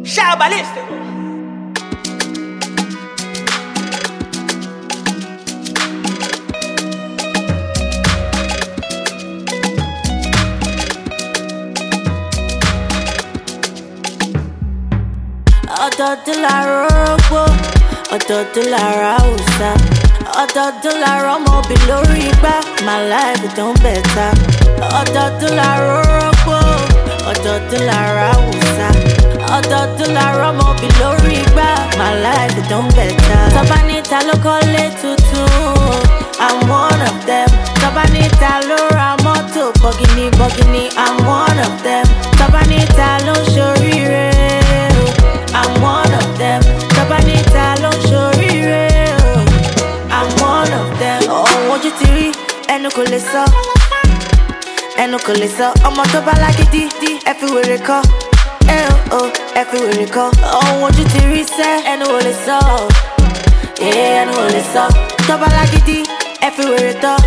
Shabalista. Ọ̀dọ̀ọ̀dún la rọ́gbó, ọ̀dọ̀ọ̀dún la ra òòṣà. Ọ̀dọ̀ọ̀dún la rọ́mọbì lórí igbá, my life it don better. Ọ̀dọ̀ọ̀dún la rọ́gbó, ọ̀dọ̀ọ̀dún la ra òòṣà. Ọ̀dọ̀ọ̀dún la rọ́mọbì lórí igbá, my life it don better. Tọ́ba níta ló kọ́lé tuntun, I'm one of them. Tọ́ba níta ló ra mọ́tò bọ̀gìnì bọ̀gìnì, I'm one of them. Tọ́ba níta ló ń ṣoríire, I'm one of them. Tọ́ba níta ló ń ṣoríire, I'm one of them. Ohun ojú ti rí, ẹnu kò lè sọ, ẹnu kò lè sọ. Ọmọ tó bá lágídí, ẹ fi wèrè kọ́, ẹ fi wèrè kọ́. Ohun ojú ti rí sẹ́, ẹnu ò lè sọ, ẹnu ò lè sọ. Tọ́ba lágídí, ẹ fi wèrè tọ́,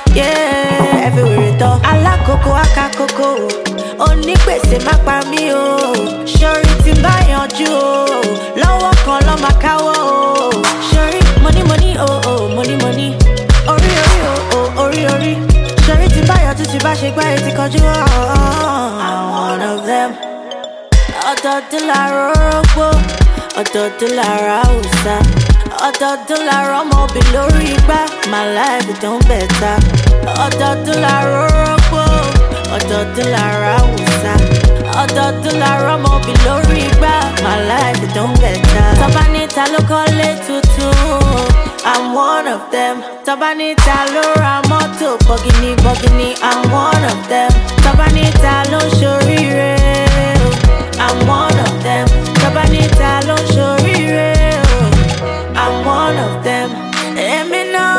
ẹ fi wèrè tọ́. Alákòókò akákòókò, onígbèsè má pa mí o. Ṣorí tí ń bá yanjú o, lọ́wọ́ kan lọ́ máa káwọ́ o. Ṣorí money money money money, orí orí orí orí. Ṣorí tí ń bá yanjú tí bá ṣe gbáyé ti kọjú o. I'm one of them. Ọ̀dọ̀ọ̀dún la rọ́gbó, ọ̀dọ̀ọ̀dún la ra òòṣà. Ọ̀dọ̀ọ̀dún la rọ́mọbì lórí igbá, my life it don better. Ọ̀dọ̀ọ̀dún la rọ́gbó, ọ̀dọ̀ọ̀dún la ra òòṣà. Ọ̀dọ̀ọ̀dún la rọ́mọbì lórí igbá, my life it don better. Tọ́ba níta ló kọ́lé tuntun, I'm one of them. Tọ́ba níta ló ra mọ́tò bọ̀gìnì bọ̀gìnì, I'm one of them. Tọ́ba níta ló ń ṣoríire, I'm one of them. Tọ́ba níta ló ń ṣoríire, I'm one of them. Èmi náà,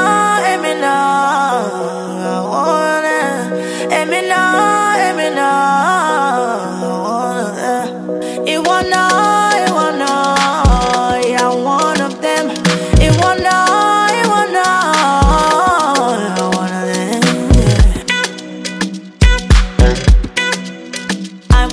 I wanna. Èmi náà, I wanna. Ìwọ náà, yeah, I'm one of them. Ìwọ náà, I wanna them. I'm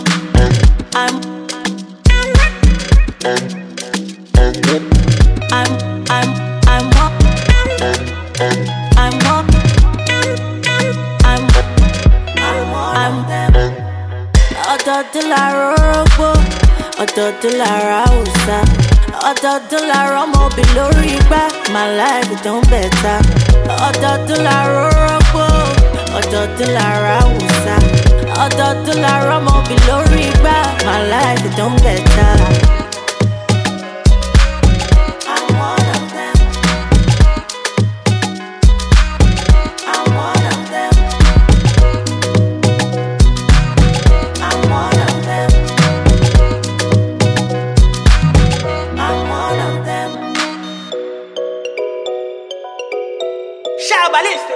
ọ̀dọ̀ọ̀dún la rọ́gbó, ọ̀dọ̀ọ̀dún la ra òòṣà. Ọ̀dọ̀ọ̀dún la rọ́mọbì lórí igbá, my life it don better. Ọ̀dọ̀ọ̀dún la rọ́gbó, ọ̀dọ̀ọ̀dún la ra òòṣà. Ọ̀dọ̀ọ̀dún la rọ́mọbì lórí igbá, my life it don better. Shabalista.